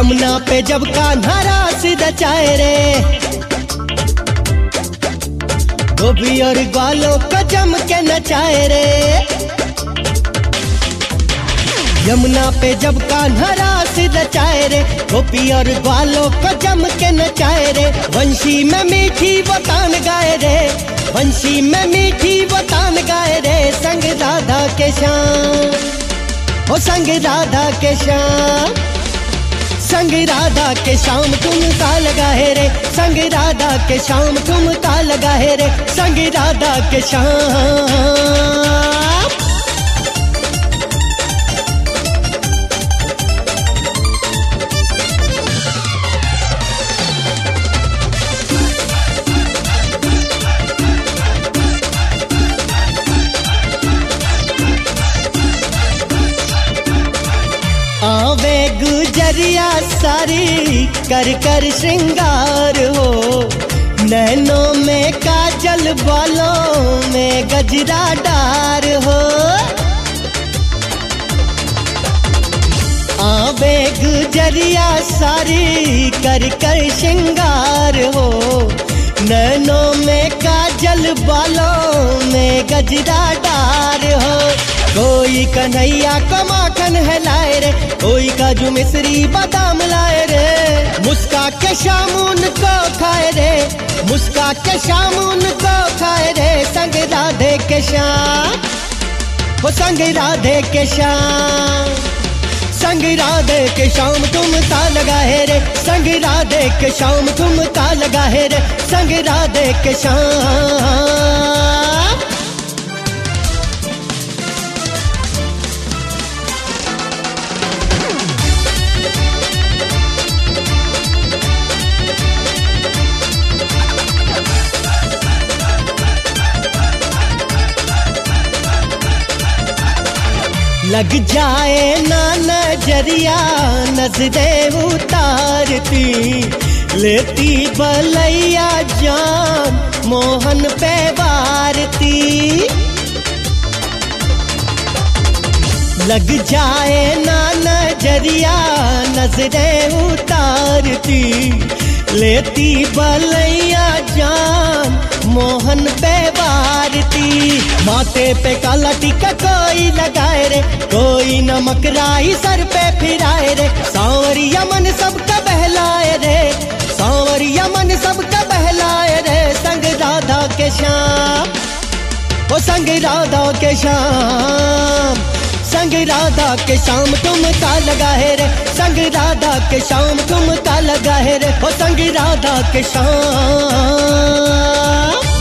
यमुना पे जब कान्हा रास रचाए रे, गोपी और ग्वालों को जम के नचाए रे। यमुना पे जब कान्हा रास रचाए रे, गोपी और ग्वालों को जम के नचाए रे। वंशी में मीठी वो तान गाए रे, वंशी में मीठी वो तान गाए रे। संग राधा के श्याम, ओ संग राधा के श्याम, संग राधा के श्याम ठुमका लगाए रे, संग राधा के श्याम ठुमका लगाए रे, संग राधा के श्याम। आवे गुजरिया सारी कर कर श्रृंगार हो, नैनों में काजल बालों में गजरा डार हो। आवे गुजरिया सारी कर कर श्रृंगार हो, नैनों में काजल बालों में गजरा डार हो। कोई कन्हैया को माखन है लाए रे, कोई काजू मिश्री बादाम लाए रे। मुस्का के शामुन को खाए रे, मुस्का के शामुन को खाए रे। संग राधे के श्याम, वो संग राधे के श्याम, संग राधे के श्याम ठुमका लगाए रे, संग राधे के श्याम ठुमका लगाए रे, संग राधे के श्याम। लग जाए ना नजरिया नजरें उतारती, लेती बलैया जान मोहन पे वारती। लग जाए ना नजरिया नजरें उतारती, लेती बलैया जान मोहन पे वारती। माथे पे काला टीका कोई लगाए रे, कोई नमक राई सर पे फिराए रे। सांवरिया मन सबका बहलाए रे, सांवरिया मन सबका बहलाए रे। संग राधा के श्याम, ओ संग राधा के श्याम, संग राधा के श्याम ठुमका लगाए रे, संग राधा के श्याम ठुमका लगाए रे, ओ संग राधा के श्याम।